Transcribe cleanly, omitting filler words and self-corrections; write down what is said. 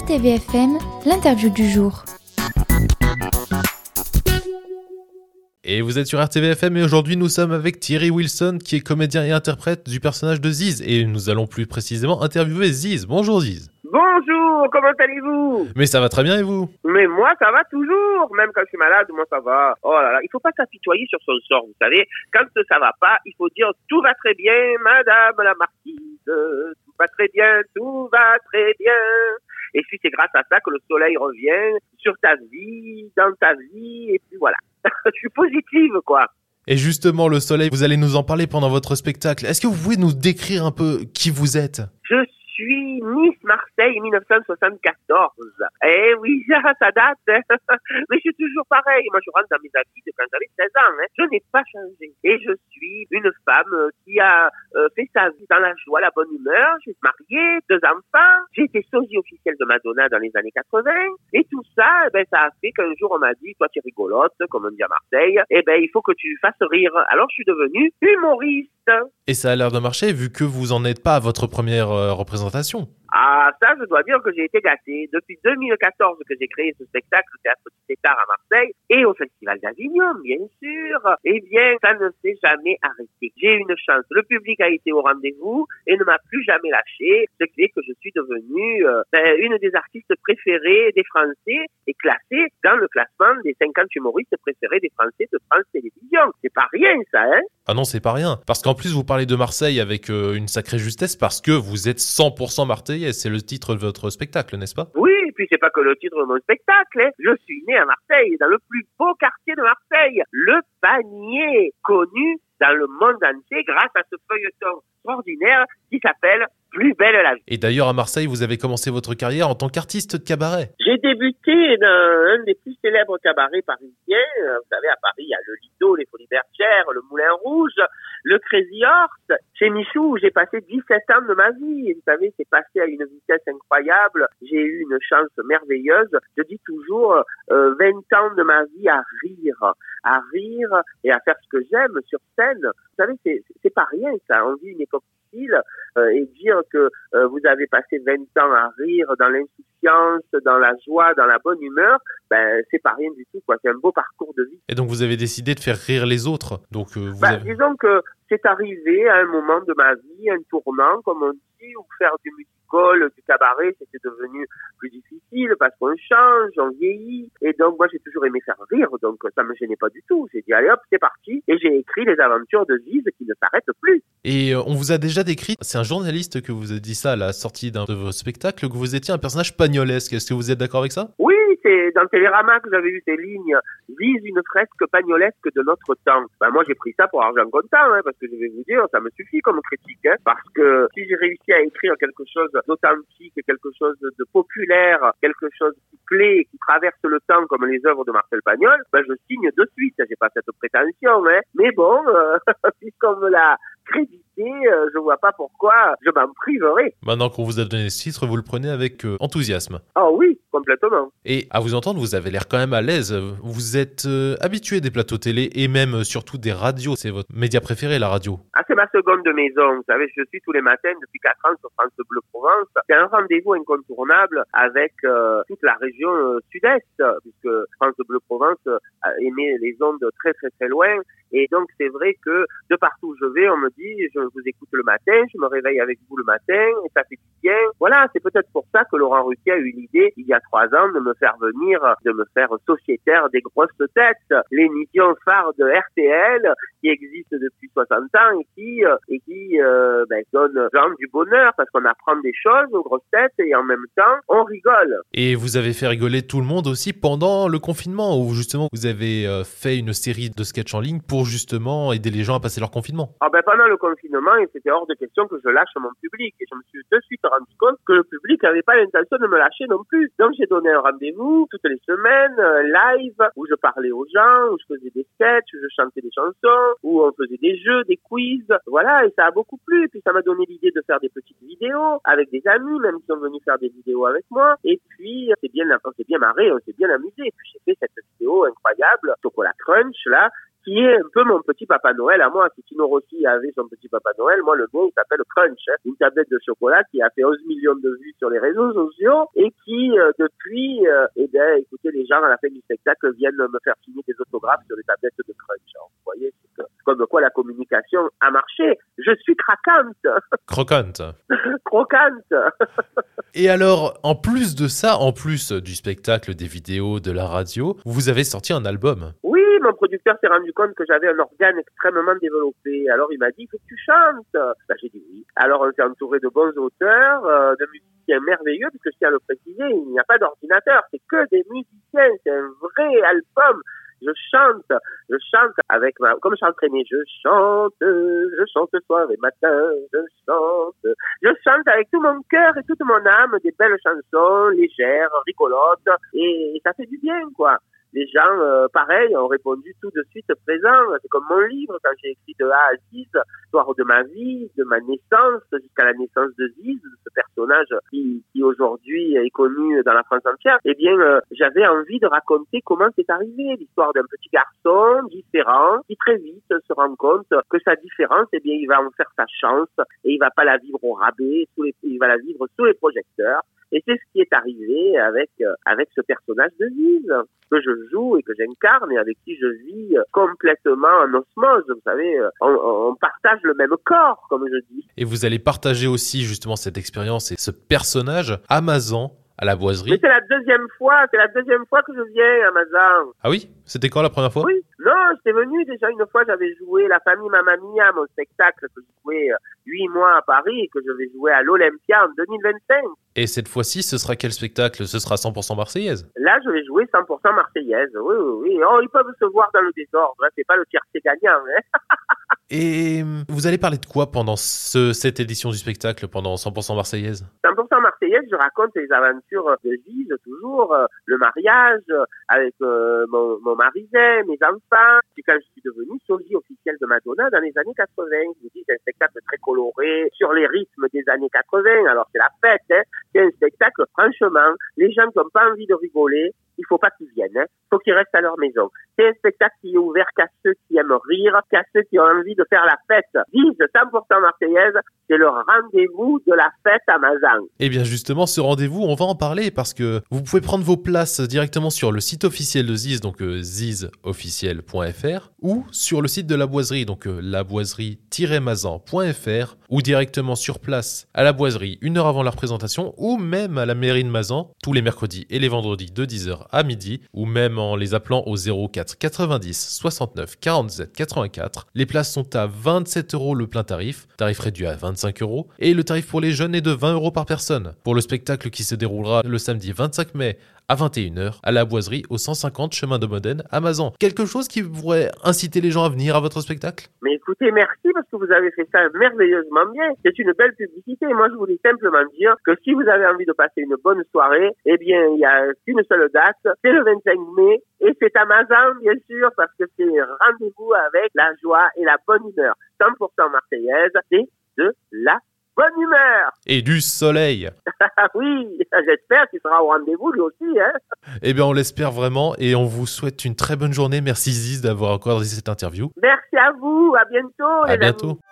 RTVFM, l'interview du jour. Et vous êtes sur RTVFM et aujourd'hui nous sommes avec Thierry Wilson qui est comédien et interprète du personnage de Ziz. Et nous allons plus précisément interviewer Ziz. Bonjour Ziz. Bonjour, comment allez-vous? Mais ça va très bien et vous? Mais moi ça va toujours, même quand je suis malade, moi ça va. Oh là là, il faut pas s'apitoyer sur son sort, vous savez. Quand ça va pas, il faut dire tout va très bien, madame la marquise. Tout va très bien, tout va très bien. Et puis c'est grâce à ça que le soleil revient sur ta vie, dans ta vie, et puis voilà. Je suis positive, quoi. Et justement, le soleil, vous allez nous en parler pendant votre spectacle. Est-ce que vous pouvez nous décrire un peu qui vous êtes? Je suis Miss Marseille 1974. Eh oui, ça date. Hein. Mais je suis toujours pareil. Moi, je rentre dans mes habits de quand j'avais 16 ans. Hein. Je n'ai pas changé. Et je suis une femme qui a fait sa vie dans la joie, la bonne humeur. J'ai marié, 2 enfants. J'ai été sosie officielle de Madonna dans les années 80. Et tout ça, ça a fait qu'un jour, on m'a dit, toi, tu es rigolote, comme on dit à Marseille. Il faut que tu fasses rire. Alors, je suis devenue humoriste. Et ça a l'air de marcher vu que vous en êtes pas à votre première représentation. Ah, ça, je dois dire que j'ai été gâté. Depuis 2014 que j'ai créé ce spectacle au Théâtre du Tétard à Marseille et au Festival d'Avignon, bien sûr. Eh bien, ça ne s'est jamais arrêté. J'ai eu une chance. Le public a été au rendez-vous et ne m'a plus jamais lâché, ce qui fait que je suis devenue une des artistes préférées des Français et classée dans le classement des 50 humoristes préférés des Français de France Télévisions. C'est pas rien, ça, hein? Ah non, c'est pas rien. Parce qu'en plus, vous parlez de Marseille avec une sacrée justesse parce que vous êtes 100% marseillais. C'est le titre de votre spectacle, n'est-ce pas? Oui, et puis c'est pas que le titre de mon spectacle. Hein. Je suis né à Marseille, dans le plus beau quartier de Marseille, le Panier, connu dans le monde entier grâce à ce feuilleton extraordinaire qui s'appelle Plus belle la vie. Et d'ailleurs, à Marseille, vous avez commencé votre carrière en tant qu'artiste de cabaret. J'ai débuté dans un des plus célèbres cabarets parisiens. Vous savez, à Paris, il y a le Lido, les Folies Bergères, le Moulin Rouge, le Crazy Horse. Chez Michou, j'ai passé 17 ans de ma vie. Et vous savez, c'est passé à une vitesse incroyable. J'ai eu une chance merveilleuse. Je dis toujours 20 ans de ma vie à rire et à faire ce que j'aime sur scène. Vous savez, c'est pas rien, ça. On vit une époque difficile et dire que vous avez passé 20 ans à rire dans l'insouciance, dans la joie, dans la bonne humeur, c'est pas rien du tout, quoi. C'est un beau parcours de vie. Et donc, vous avez décidé de faire rire les autres. Donc, disons que c'est arrivé à un moment de ma vie, un tournant, comme on dit, ou faire du musical, du cabaret, c'était devenu plus difficile parce qu'on change, on vieillit. Et donc, moi, j'ai toujours aimé faire rire, donc ça me gênait pas du tout. J'ai dit, allez hop, c'est parti. Et j'ai écrit les aventures de Ziz qui ne s'arrêtent plus. Et on vous a déjà décrit, c'est un journaliste que vous a dit ça à la sortie d'un de vos spectacles, que vous étiez un personnage pagnolesque. Est-ce que vous êtes d'accord avec ça? Oui, c'est dans Télérama que j'avais eu ces lignes. Vise une fresque pagnolesque de notre temps. Moi, j'ai pris ça pour argent comptant, parce que je vais vous dire, ça me suffit comme critique, parce que si j'ai réussi à écrire quelque chose d'authentique, quelque chose de populaire, quelque chose qui plaît, qui traverse le temps comme les œuvres de Marcel Pagnol, je signe de suite. J'ai pas cette prétention, mais bon, puisqu'on me l'a crédité, je vois pas pourquoi je m'en priverai. Maintenant qu'on vous a donné ce titre, vous le prenez avec enthousiasme. Ah oui, complètement. Et à vous entendre, vous avez l'air quand même à l'aise. Vous êtes habitué des plateaux télé et même surtout des radios. C'est votre média préféré, la radio. Ah, c'est ma seconde maison. Vous savez, je suis tous les matins depuis 4 ans sur France Bleu Provence. C'est un rendez-vous incontournable avec toute la région sud-est, puisque France Bleu Provence émet les ondes très très très loin. Et donc, c'est vrai que de partout où je vais, on me dit, je vous écoute le matin, je me réveille avec vous le matin, et ça fait du bien. Voilà, c'est peut-être pour ça que Laurent Ruquier a eu l'idée, il y a 3 ans, de me faire sociétaire des grosses têtes, l'émission phare de RTL, qui existe depuis 60 ans et qui donne genre du bonheur, parce qu'on apprend des choses aux grosses têtes et en même temps, on rigole. Et vous avez fait rigoler tout le monde aussi pendant le confinement, où justement, vous avez fait une série de sketchs en ligne pour justement aider les gens à passer leur confinement. Pendant le confinement, c'était hors de question que je lâche mon public. Et je me suis de suite rendu compte que le public n'avait pas l'intention de me lâcher non plus. Donc j'ai donné un rendez-vous toutes les semaines, live, où je parlais aux gens, où je faisais des sketchs, où je chantais des chansons, où on faisait des jeux, des quiz. Voilà, et ça a beaucoup plu. Et puis ça m'a donné l'idée de faire des petites vidéos avec des amis, même qui sont venus faire des vidéos avec moi. Et puis, on s'est bien marré, on s'est bien amusé. Et puis j'ai fait cette vidéo incroyable, Chocolat Crunch, là, qui est un peu mon petit Papa Noël à moi. Si Tino Rossi avait son petit Papa Noël, moi, le mien, il s'appelle Crunch, hein. Une tablette de chocolat qui a fait 11 millions de vues sur les réseaux sociaux et qui, depuis, écoutez, les gens à la fin du spectacle viennent me faire signer des autographes sur les tablettes de Crunch. Alors, vous voyez, c'est comme quoi la communication a marché. Je suis craquante. Croquante. Croquante. Et alors, en plus de ça, en plus du spectacle, des vidéos, de la radio, vous avez sorti un album. Oui, mon producteur s'est rendu compte que j'avais un organe extrêmement développé. Alors il m'a dit, il faut que tu chantes. J'ai dit oui. Alors on s'est entouré de bons auteurs, de musiciens merveilleux, parce que je tiens à le préciser, il n'y a pas d'ordinateur, c'est que des musiciens, c'est un vrai album. Je chante avec comme je s'entraînais, je chante soir et matin, je chante avec tout mon cœur et toute mon âme, des belles chansons, légères, rigolotes, et ça fait du bien, quoi. Les gens, pareil, ont répondu tout de suite présent. C'est comme mon livre, quand j'ai écrit de A à Z, l'histoire de ma vie, de ma naissance, jusqu'à la naissance de Ziz, ce personnage qui aujourd'hui est connu dans la France entière. Eh bien, j'avais envie de raconter comment c'est arrivé, l'histoire d'un petit garçon différent, qui très vite se rend compte que sa différence, eh bien, il va en faire sa chance, et il va pas la vivre au rabais, il va la vivre sous les projecteurs. Et c'est ce qui est arrivé avec ce personnage de Ziz, que je joue et que j'incarne et avec qui je vis complètement en osmose. Vous savez, on partage le même corps, comme je dis. Et vous allez partager aussi justement cette expérience et ce personnage à Mazan, à la Boiserie. Mais c'est la deuxième fois que je viens à Mazan. Ah oui? C'était quand la première fois? Oui, non, j'étais venu déjà une fois, j'avais joué La Famille Mamma Mia, mon spectacle que j'ai joué 8 mois à Paris et que je vais jouer à l'Olympia en 2025. Et cette fois-ci, ce sera quel spectacle? Ce sera 100% marseillaise? Là, je vais jouer 100% marseillaise, oui. Oh, ils peuvent se voir dans le désordre, hein. C'est pas le tiercé gagnant, hein. Et vous allez parler de quoi pendant cette édition du spectacle, pendant 100% marseillaise? 100% marseillaise, je raconte les aventures de Ziz, toujours, le mariage avec mon mariset, mes enfants. C'est quand je suis devenu sosie officielle de Madonna dans les années 80. Je vous dis, c'est un spectacle très coloré, sur les rythmes des années 80. Alors, c'est la fête, hein. C'est un spectacle, franchement, les gens qui n'ont pas envie de rigoler, il faut pas qu'ils viennent, hein. Faut qu'ils restent à leur maison. C'est un spectacle qui est ouvert qu'à ceux qui aiment rire, qu'à ceux qui ont envie de faire la fête. Ziz 100% marseillaise, c'est le rendez-vous de la fête à Mazan. Eh bien justement, ce rendez-vous, on va en parler parce que vous pouvez prendre vos places directement sur le site officiel de Ziz, donc zizofficiel.fr, ou sur le site de la Boiserie, donc laboiserie-mazan.fr, ou directement sur place à la Boiserie, 1 heure avant la représentation, ou même à la mairie de Mazan, tous les mercredis et les vendredis de 10h à midi, ou même en les appelant au 04 90 69 47 84. Les places sont à 27 € le plein tarif réduit à 25 €, et le tarif pour les jeunes est de 20 € par personne. Pour le spectacle qui se déroulera le samedi 25 mai à 21h à la Boiserie au 150 chemin de Modène à Mazan. Quelque chose qui pourrait inciter les gens à venir à votre spectacle? Mais écoutez, merci parce que vous avez fait ça merveilleusement bien. C'est une belle publicité. Moi, je voulais simplement dire que si vous avez envie de passer une bonne soirée, eh bien, il y a une seule date, c'est le 25 mai, et c'est à Mazan, bien sûr, parce que c'est rendez-vous avec la joie et la bonne humeur. 100% marseillaise, c'est de la bonne humeur. Et du soleil. Oui, j'espère qu'il sera au rendez-vous lui aussi, hein. Eh bien, on l'espère vraiment et on vous souhaite une très bonne journée. Merci Ziz d'avoir accordé cette interview. Merci à vous, à bientôt. À bientôt.